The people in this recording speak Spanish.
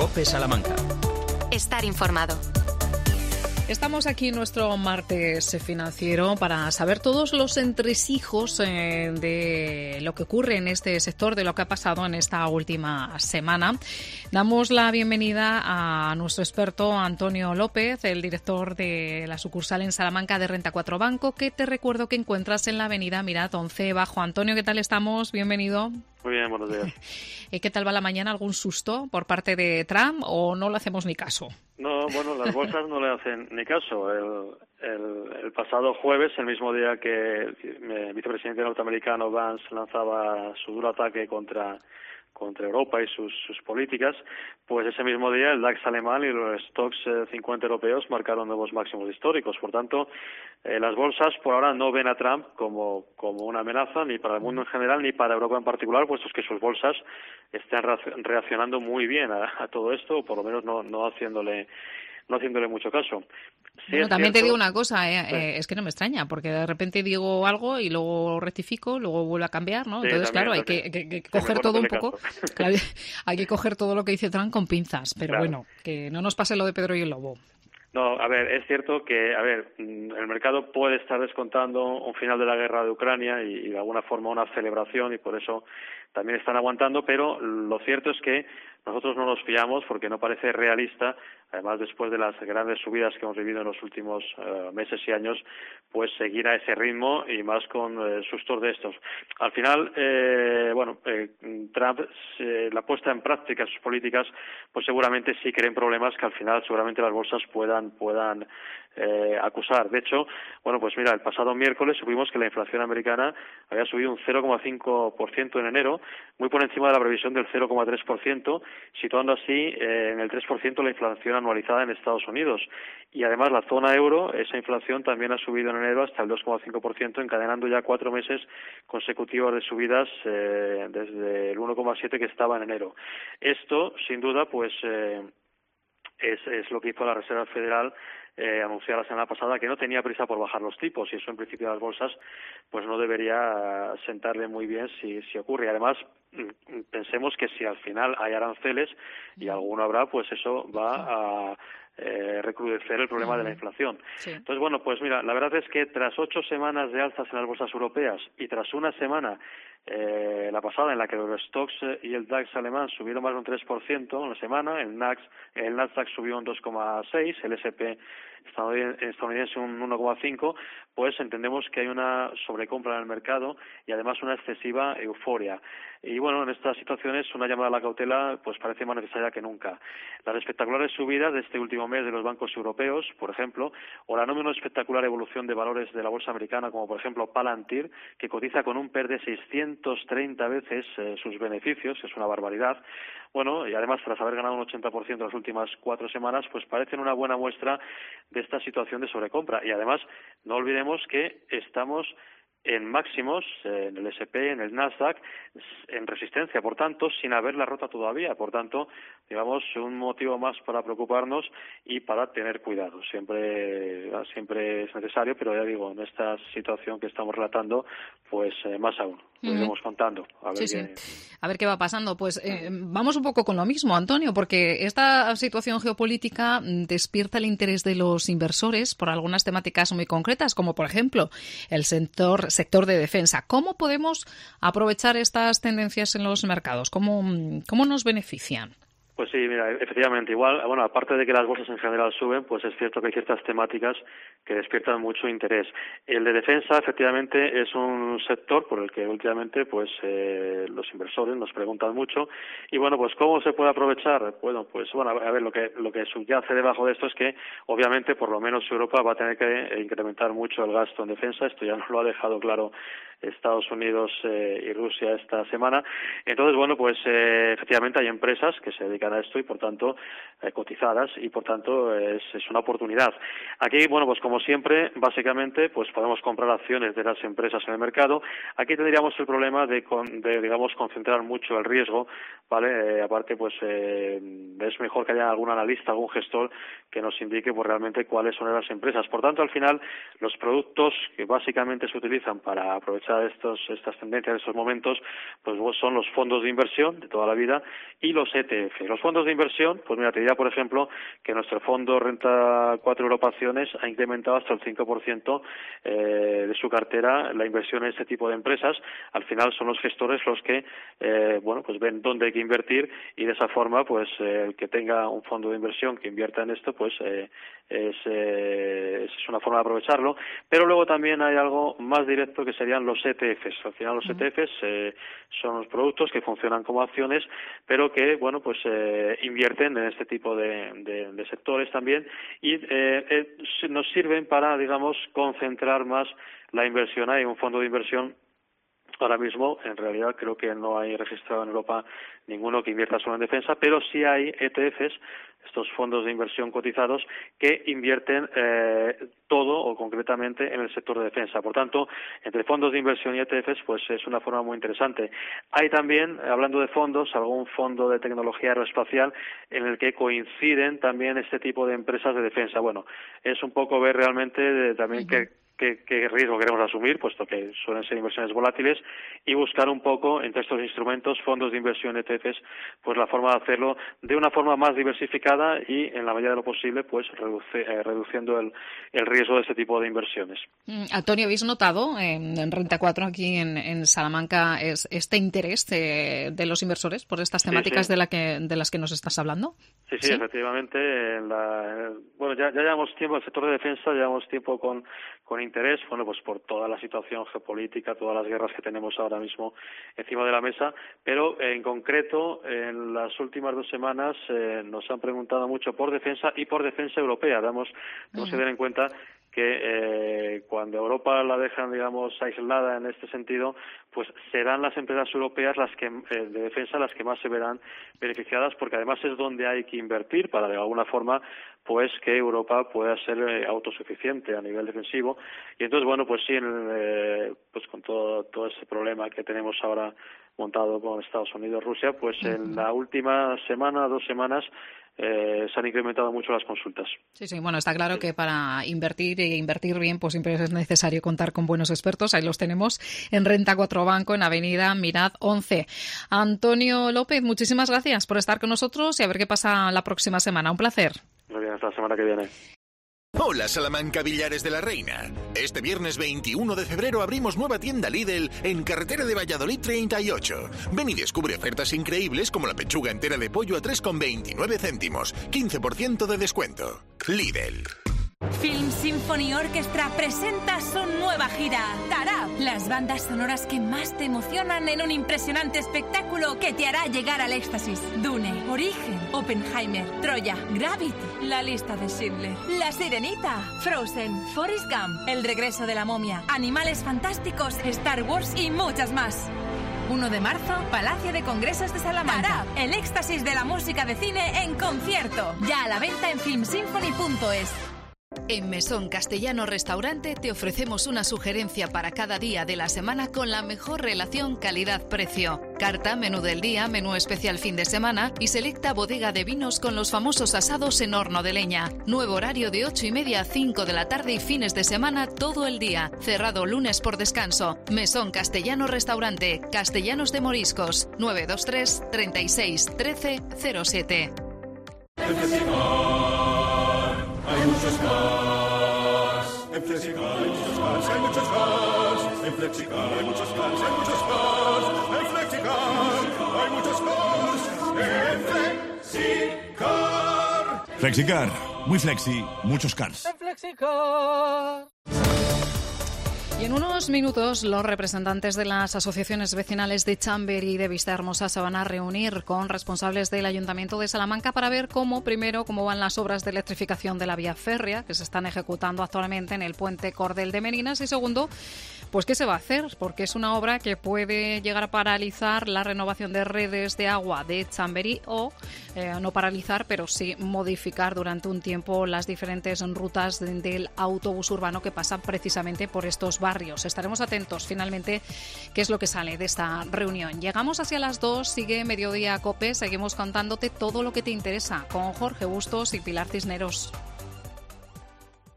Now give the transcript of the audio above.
COPE Salamanca. Estar informado. Estamos aquí en nuestro martes financiero para saber todos los entresijos de lo que ocurre en este sector, de lo que ha pasado en esta última semana. Damos la bienvenida a nuestro experto Antonio López, el director de la sucursal en Salamanca de Renta 4 Banco, que te recuerdo que encuentras en la avenida Mirat 11 Bajo. Antonio, ¿qué tal estamos? Bienvenido. Muy bien, buenos días. ¿Qué tal va la mañana? ¿Algún susto por parte de Trump o no le hacemos ni caso? No, bueno, las bolsas no le hacen ni caso. El pasado jueves, el mismo día que el vicepresidente norteamericano Vance lanzaba su duro ataque contra Europa y sus políticas, pues ese mismo día el DAX alemán y los stocks 50 europeos marcaron nuevos máximos históricos. Por tanto, las bolsas por ahora no ven a Trump como una amenaza, ni para el mundo en general, ni para Europa en particular, puesto que sus bolsas están reaccionando muy bien a todo esto, o por lo menos no haciéndole mucho caso. Sí, bueno, también cierto. te digo una cosa, Sí. Es que no me extraña, porque de repente digo algo y luego rectifico, luego vuelve a cambiar, ¿no? Sí, Entonces, también, claro, hay que coger todo un poco, claro, hay que coger todo lo que dice Trump con pinzas, pero Claro. bueno, que no nos pase lo de Pedro y el Lobo. No, a ver, es cierto que, el mercado puede estar descontando un final de la guerra de Ucrania y de alguna forma una celebración, y por eso también están aguantando, pero lo cierto es que nosotros no nos fiamos porque no parece realista, además después de las grandes subidas que hemos vivido en los últimos meses y años, pues seguir a ese ritmo y más con sustos de estos. Al final, Trump, la puesta en práctica de sus políticas, pues seguramente sí creen problemas que al final seguramente las bolsas puedan acusar. De hecho, bueno, pues mira, el pasado miércoles supimos que la inflación americana había subido un 0,5% en enero, muy por encima de la previsión del 0,3%, situando así en el 3% la inflación anualizada en Estados Unidos. Y además la zona euro, esa inflación también ha subido en enero hasta el 2,5%, encadenando ya 4 meses consecutivos de subidas desde el 1,7% que estaba en enero. Esto, sin duda, pues es lo que hizo la Reserva Federal anunciar la semana pasada, que no tenía prisa por bajar los tipos, y eso en principio las bolsas pues no debería sentarle muy bien si ocurre. Además, pensemos que si al final hay aranceles, y alguno habrá, pues eso va a recrudecer el problema de la inflación. Sí. Entonces, bueno, pues mira, la verdad es que tras 8 semanas de alzas en las bolsas europeas y tras una semana la pasada en la que los stocks y el DAX alemán subieron más de un 3% en la semana, el Nasdaq subió un 2,6%, el S&P estadounidense un 1,5%, pues entendemos que hay una sobrecompra en el mercado y además una excesiva euforia. Y bueno, en estas situaciones una llamada a la cautela pues parece más necesaria que nunca. Las espectaculares subidas de este último mes de los bancos europeos, por ejemplo, o la no menos espectacular evolución de valores de la bolsa americana, como por ejemplo Palantir, que cotiza con un PER de 630 veces sus beneficios, es una barbaridad. Bueno, y además tras haber ganado un 80% en las últimas 4 semanas, pues parecen una buena muestra de esta situación de sobrecompra. Y además, no olvidemos que estamos en máximos, en el S&P, en el Nasdaq, en resistencia, por tanto, sin haberla rota todavía. Por tanto, digamos, un motivo más para preocuparnos y para tener cuidado. Siempre es necesario, pero ya digo, en esta situación que estamos relatando, pues más aún. Lo iremos contando. A ver qué va pasando. Pues vamos un poco con lo mismo, Antonio, porque esta situación geopolítica despierta el interés de los inversores por algunas temáticas muy concretas, como por ejemplo el sector de defensa. ¿Cómo podemos aprovechar estas tendencias en los mercados? ¿Cómo nos benefician? Pues sí, mira, efectivamente, igual, bueno, aparte de que las bolsas en general suben, pues es cierto que hay ciertas temáticas que despiertan mucho interés. El de defensa, efectivamente, es un sector por el que últimamente, pues, los inversores nos preguntan mucho. Y bueno, pues, ¿cómo se puede aprovechar? Bueno, a ver, lo que subyace debajo de esto es que, obviamente, por lo menos Europa va a tener que incrementar mucho el gasto en defensa. Esto ya nos lo ha dejado claro Estados Unidos y Rusia esta semana. Entonces, bueno, pues, efectivamente hay empresas que se dedican a esto y por tanto cotizadas y por tanto es una oportunidad. Aquí, bueno, pues como siempre, básicamente pues podemos comprar acciones de las empresas en el mercado. Aquí tendríamos el problema de digamos concentrar mucho el riesgo, ¿vale? Aparte pues es mejor que haya algún analista, algún gestor que nos indique pues realmente cuáles son las empresas. Por tanto, al final los productos que básicamente se utilizan para aprovechar muchas de estas tendencias, de estos momentos, pues son los fondos de inversión de toda la vida y los ETF. Los fondos de inversión, pues mira, te diría, por ejemplo, que nuestro fondo Renta 4 Europa Acciones ha incrementado hasta el 5% de su cartera la inversión en este tipo de empresas. Al final son los gestores los que pues ven dónde hay que invertir, y de esa forma pues el que tenga un fondo de inversión que invierta en esto pues es una forma de aprovecharlo. Pero luego también hay algo más directo, que serían los ETFs. Al final los ETFs son los productos que funcionan como acciones, pero que pues invierten en este tipo de sectores también, y nos sirven para, digamos, concentrar más la inversión. Hay un fondo de inversión ahora mismo, en realidad creo que no hay registrado en Europa ninguno que invierta solo en defensa, pero sí hay ETFs, estos fondos de inversión cotizados, que invierten todo o concretamente en el sector de defensa. Por tanto, entre fondos de inversión y ETFs, pues es una forma muy interesante. Hay también, hablando de fondos, algún fondo de tecnología aeroespacial en el que coinciden también este tipo de empresas de defensa. Bueno, es un poco ver realmente también qué riesgo queremos asumir, puesto que suelen ser inversiones volátiles, y buscar un poco entre estos instrumentos, fondos de inversión, ETFs, pues la forma de hacerlo de una forma más diversificada y, en la medida de lo posible, pues reduciendo el riesgo de este tipo de inversiones. Antonio, ¿habéis notado en Renta 4 aquí en Salamanca este interés de los inversores por estas temáticas de las que nos estás hablando? Sí, efectivamente. Ya llevamos tiempo, el sector de defensa, llevamos tiempo con interés, pues por toda la situación geopolítica, todas las guerras que tenemos ahora mismo encima de la mesa, pero en concreto en las últimas 2 semanas nos han preguntado mucho por defensa y por defensa europea. Tenemos que tener en cuenta que cuando Europa la dejan, digamos, aislada en este sentido, pues serán las empresas europeas de defensa las que más se verán beneficiadas, porque además es donde hay que invertir para, de alguna forma, pues que Europa pueda ser autosuficiente a nivel defensivo. Y entonces, pues sí, pues con todo ese problema que tenemos ahora montado con Estados Unidos, Rusia, pues en la última semana, 2 semanas, se han incrementado mucho las consultas. Sí, está claro que para invertir y invertir bien, pues siempre es necesario contar con buenos expertos. Ahí los tenemos en Renta 4 Banco, en Avenida Mirad 11. Antonio López, muchísimas gracias por estar con nosotros y a ver qué pasa la próxima semana. Un placer. Muy bien, hasta la semana que viene. Hola Salamanca, Villares de la Reina. Este viernes 21 de febrero abrimos nueva tienda Lidl en carretera de Valladolid 38. Ven y descubre ofertas increíbles como la pechuga entera de pollo a 3,29 céntimos, 15% de descuento. Lidl. Film Symphony Orchestra presenta su nueva gira, Tarab, las bandas sonoras que más te emocionan en un impresionante espectáculo que te hará llegar al éxtasis. Dune, Origen, Oppenheimer, Troya, Gravity, La lista de Schindler, La Sirenita, Frozen, Forrest Gump, El regreso de la momia, Animales fantásticos, Star Wars y muchas más. 1 de marzo, Palacio de Congresos de Salamanca. Tarab, el éxtasis de la música de cine en concierto. Ya a la venta en filmsymphony.es. En Mesón Castellano Restaurante te ofrecemos una sugerencia para cada día de la semana con la mejor relación calidad-precio. Carta, menú del día, menú especial fin de semana y selecta bodega de vinos con los famosos asados en horno de leña. Nuevo horario de 8:30 a 5 de la tarde y fines de semana todo el día. Cerrado lunes por descanso. Mesón Castellano Restaurante, Castellanos de Moriscos, 923 36 13 07. Hay muchos cars. En Flexicar hay muchos cars, hay muchos cars. En Flexicar hay muchos cars, hay muchos cars. En Flexicar hay muchos cars. En Flexicar. Flexicar, muy flexi, muchos cars. En Flexicar. Y en unos minutos los representantes de las asociaciones vecinales de Chamberí y de Vistahermosa se van a reunir con responsables del Ayuntamiento de Salamanca para ver cómo van las obras de electrificación de la vía férrea que se están ejecutando actualmente en el puente Cordel de Merinas, y segundo, pues qué se va a hacer, porque es una obra que puede llegar a paralizar la renovación de redes de agua de Chamberí o no paralizar, pero sí modificar durante un tiempo las diferentes rutas del autobús urbano que pasan precisamente por estos barrios. Estaremos atentos finalmente qué es lo que sale de esta reunión. Llegamos hacia las 2, sigue Mediodía Cope, seguimos contándote todo lo que te interesa con Jorge Bustos y Pilar Cisneros.